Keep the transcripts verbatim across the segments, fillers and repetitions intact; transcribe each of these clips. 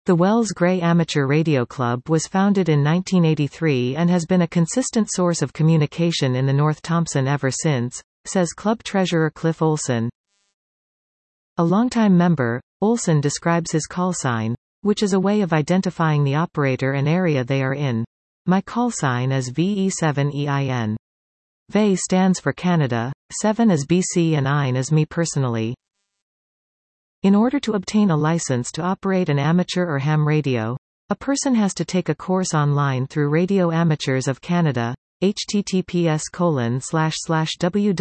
The Wells Gray Amateur Radio Club was founded in nineteen eighty-three and has been a consistent source of communication in the North Thompson ever since, says club treasurer Cliff Olson. A longtime member, Olson describes his call sign, which is a way of identifying the operator and area they are in. My call sign is V E seven E I N. V E stands for Canada, seven is B C and I N is me personally. In order to obtain a license to operate an amateur or ham radio, a person has to take a course online through Radio Amateurs of Canada, https colon slash slash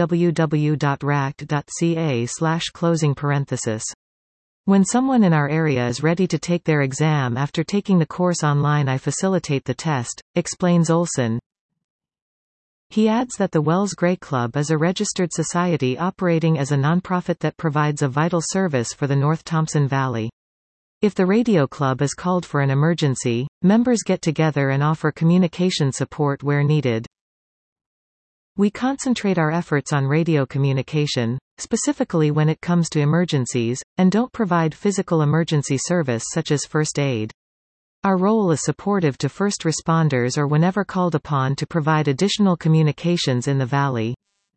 www.ract.ca slash closing parenthesis. When someone in our area is ready to take their exam after taking the course online, I facilitate the test, explains Olson. He adds that the Wells Gray Club is a registered society operating as a nonprofit that provides a vital service for the North Thompson Valley. If the radio club is called for an emergency, members get together and offer communication support where needed. We concentrate our efforts on radio communication, specifically when it comes to emergencies, and don't provide physical emergency service such as first aid. Our role is supportive to first responders or whenever called upon to provide additional communications in the valley.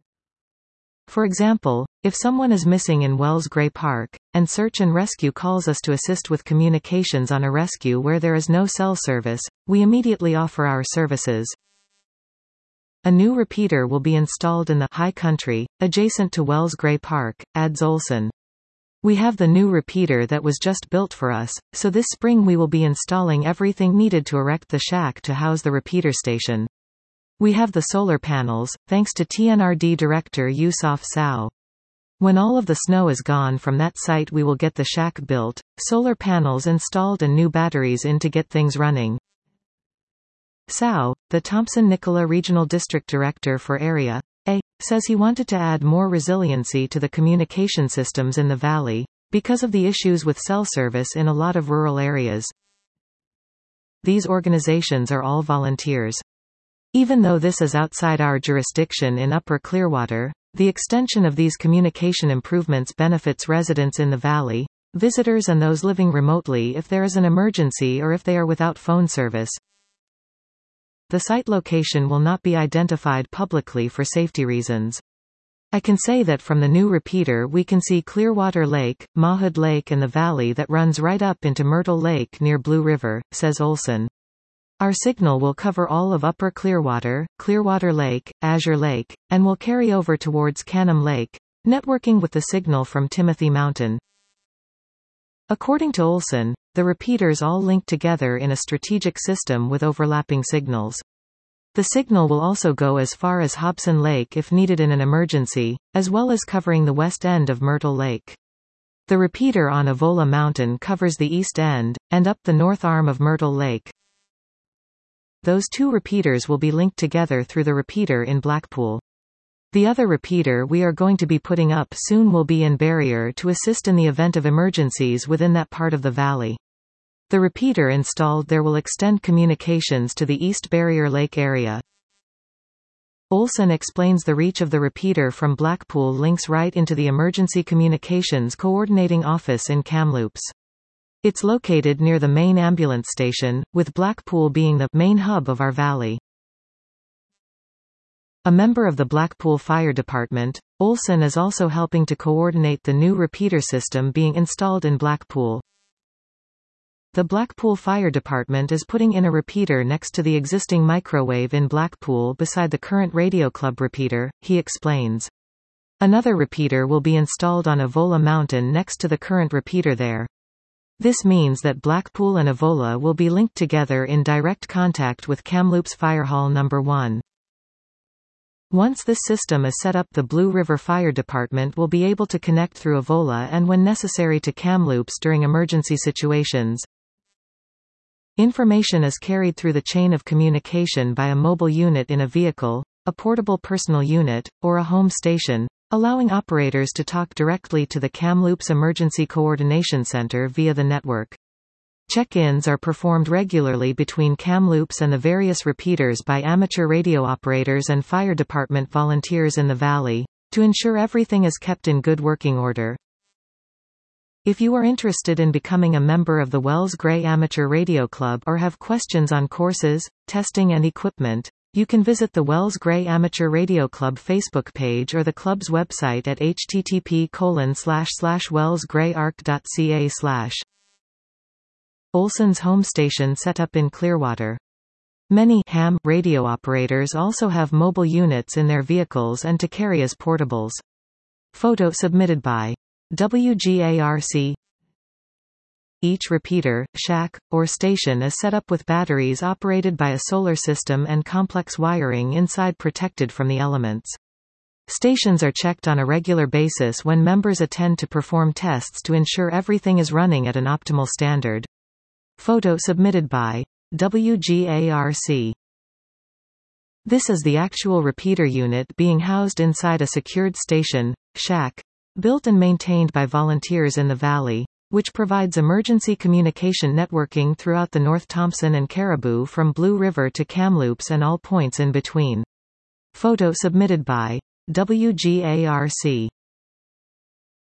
For example, if someone is missing in Wells Gray Park, and search and rescue calls us to assist with communications on a rescue where there is no cell service, we immediately offer our services. A new repeater will be installed in the high country, adjacent to Wells Gray Park, adds Olson. We have the new repeater that was just built for us, so this spring we will be installing everything needed to erect the shack to house the repeater station. We have the solar panels, thanks to T N R D Director Yusuf Sao. When all of the snow is gone from that site, we will get the shack built, solar panels installed and new batteries in to get things running. Sao, the Thompson-Nicola Regional District Director for Area A, says he wanted to add more resiliency to the communication systems in the valley, because of the issues with cell service in a lot of rural areas. These organizations are all volunteers. Even though this is outside our jurisdiction in Upper Clearwater, the extension of these communication improvements benefits residents in the valley, visitors and those living remotely if there is an emergency or if they are without phone service. The site location will not be identified publicly for safety reasons. I can say that from the new repeater we can see Clearwater Lake, Mahood Lake and the valley that runs right up into Myrtle Lake near Blue River, says Olson. Our signal will cover all of Upper Clearwater, Clearwater Lake, Azure Lake, and will carry over towards Canham Lake, networking with the signal from Timothy Mountain. According to Olson, the repeaters all link together in a strategic system with overlapping signals. The signal will also go as far as Hobson Lake if needed in an emergency, as well as covering the west end of Myrtle Lake. The repeater on Avola Mountain covers the east end, and up the north arm of Myrtle Lake. Those two repeaters will be linked together through the repeater in Blackpool. The other repeater we are going to be putting up soon will be in Barrier to assist in the event of emergencies within that part of the valley. The repeater installed there will extend communications to the East Barrier Lake area. Olson explains the reach of the repeater from Blackpool links right into the Emergency Communications Coordinating Office in Kamloops. It's located near the main ambulance station, with Blackpool being the main hub of our valley. A member of the Blackpool Fire Department, Olson is also helping to coordinate the new repeater system being installed in Blackpool. The Blackpool Fire Department is putting in a repeater next to the existing microwave in Blackpool beside the current Radio Club repeater, he explains. Another repeater will be installed on Avola Mountain next to the current repeater there. This means that Blackpool and Avola will be linked together in direct contact with Kamloops Fire Hall number one. Once this system is set up, the Blue River Fire Department will be able to connect through Avola and when necessary to Kamloops during emergency situations. Information is carried through the chain of communication by a mobile unit in a vehicle, a portable personal unit, or a home station, allowing operators to talk directly to the Kamloops Emergency Coordination Center via the network. Check-ins are performed regularly between Kamloops and the various repeaters by amateur radio operators and fire department volunteers in the valley, to ensure everything is kept in good working order. If you are interested in becoming a member of the Wells Gray Amateur Radio Club or have questions on courses, testing and equipment, you can visit the Wells Gray Amateur Radio Club Facebook page or the club's website at h t t p colon slash slash wells gray arc dot c a slash. Olson's home station set up in Clearwater. Many ham radio operators also have mobile units in their vehicles and to carry as portables. Photo submitted by W G A R C. Each repeater, shack, or station is set up with batteries operated by a solar system and complex wiring inside protected from the elements. Stations are checked on a regular basis when members attend to perform tests to ensure everything is running at an optimal standard. Photo submitted by W G A R C. This is the actual repeater unit being housed inside a secured station, shack, built and maintained by volunteers in the valley, which provides emergency communication networking throughout the North Thompson and Caribou from Blue River to Kamloops and all points in between. Photo submitted by W G A R C.